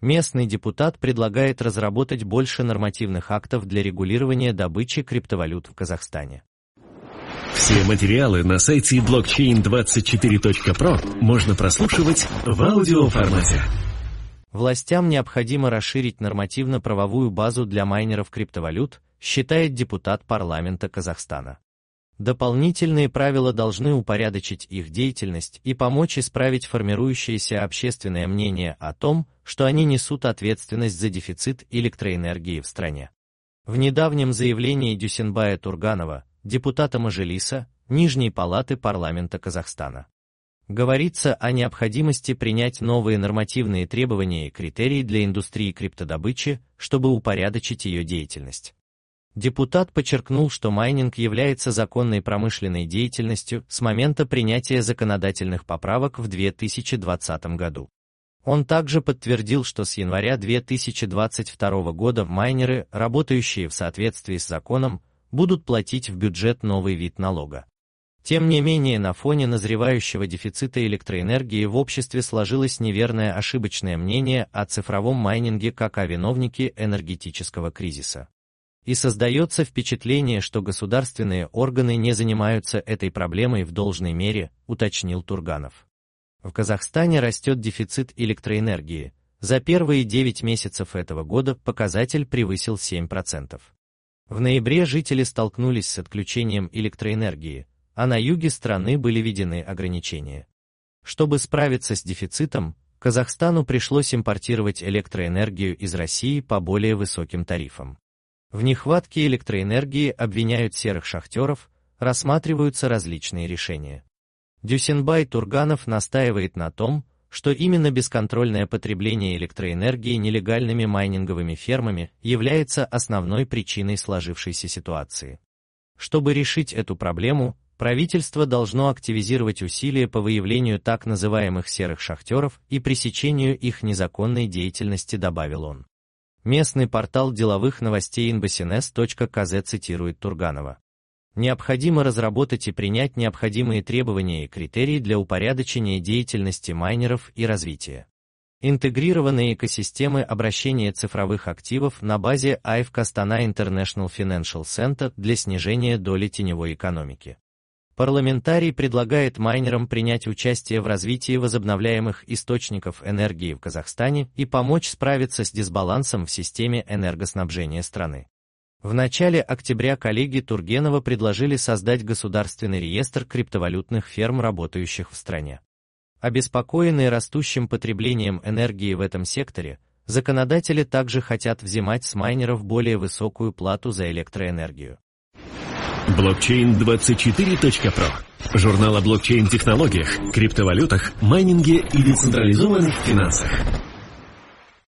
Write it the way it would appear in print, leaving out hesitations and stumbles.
Местный депутат предлагает разработать больше нормативных актов для регулирования добычи криптовалют в Казахстане. Все материалы на сайте blockchain24.pro можно прослушивать в аудиоформате. Властям необходимо расширить нормативно-правовую базу для майнеров криптовалют, считает депутат парламента Казахстана. Дополнительные правила должны упорядочить их деятельность и помочь исправить формирующееся общественное мнение о том, что они несут ответственность за дефицит электроэнергии в стране. В недавнем заявлении Дюсенбая Турганова, депутата Мажилиса, Нижней палаты парламента Казахстана, говорится о необходимости принять новые нормативные требования и критерии для индустрии криптодобычи, чтобы упорядочить ее деятельность. Депутат подчеркнул, что майнинг является законной промышленной деятельностью с момента принятия законодательных поправок в 2020 году. Он также подтвердил, что с января 2022 года майнеры, работающие в соответствии с законом, будут платить в бюджет новый вид налога. Тем не менее, на фоне назревающего дефицита электроэнергии в обществе сложилось неверное ошибочное мнение о цифровом майнинге как о виновнике энергетического кризиса. И создается впечатление, что государственные органы не занимаются этой проблемой в должной мере, уточнил Турганов. В Казахстане растет дефицит электроэнергии. За первые 9 месяцев этого года показатель превысил 7%. В ноябре жители столкнулись с отключением электроэнергии, а на юге страны были введены ограничения. Чтобы справиться с дефицитом, Казахстану пришлось импортировать электроэнергию из России по более высоким тарифам. В нехватке электроэнергии обвиняют серых шахтеров, рассматриваются различные решения. Дюсенбай Турганов настаивает на том, что именно бесконтрольное потребление электроэнергии нелегальными майнинговыми фермами является основной причиной сложившейся ситуации. Чтобы решить эту проблему, правительство должно активизировать усилия по выявлению так называемых серых шахтеров и пресечению их незаконной деятельности, добавил он. Местный портал деловых новостей inbasines.kz цитирует Турганова. Необходимо разработать и принять необходимые требования и критерии для упорядочения деятельности майнеров и развития. Интегрированные экосистемы обращения цифровых активов на базе AIFC Astana International Financial Center для снижения доли теневой экономики. Парламентарий предлагает майнерам принять участие в развитии возобновляемых источников энергии в Казахстане и помочь справиться с дисбалансом в системе энергоснабжения страны. В начале октября коллеги Тургенова предложили создать государственный реестр криптовалютных ферм, работающих в стране. Обеспокоенные растущим потреблением энергии в этом секторе, законодатели также хотят взимать с майнеров более высокую плату за электроэнергию. Blockchain24.pro. Журнал о блокчейн-технологиях, криптовалютах, майнинге и децентрализованных финансах.